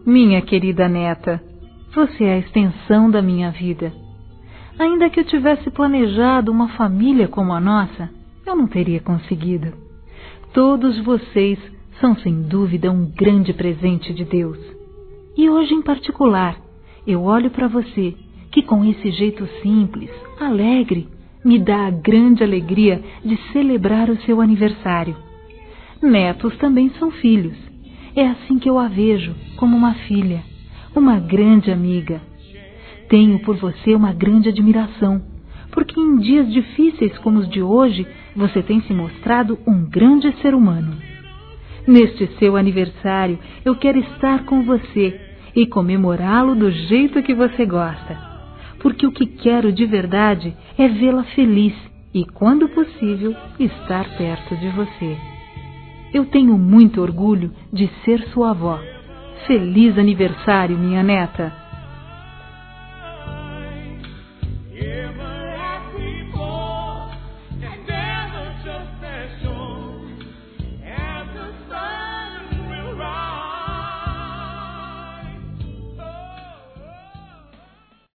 Minha querida neta, você é a extensão da minha vida. Ainda que eu tivesse planejado uma família como a nossa, eu não teria conseguido. Todos vocês são sem dúvida um grande presente de Deus. E hoje em particular, eu olho para você, que com esse jeito simples, alegre, me dá a grande alegria de celebrar o seu aniversário. Netos também são filhos. É assim que eu a vejo, como uma filha, uma grande amiga. Tenho por você uma grande admiração, porque em dias difíceis como os de hoje, você tem se mostrado um grande ser humano. Neste seu aniversário, eu quero estar com você e comemorá-lo do jeito que você gosta, porque o que quero de verdade é vê-la feliz e, quando possível, estar perto de você. Eu tenho muito orgulho de ser sua avó. Feliz aniversário, minha neta!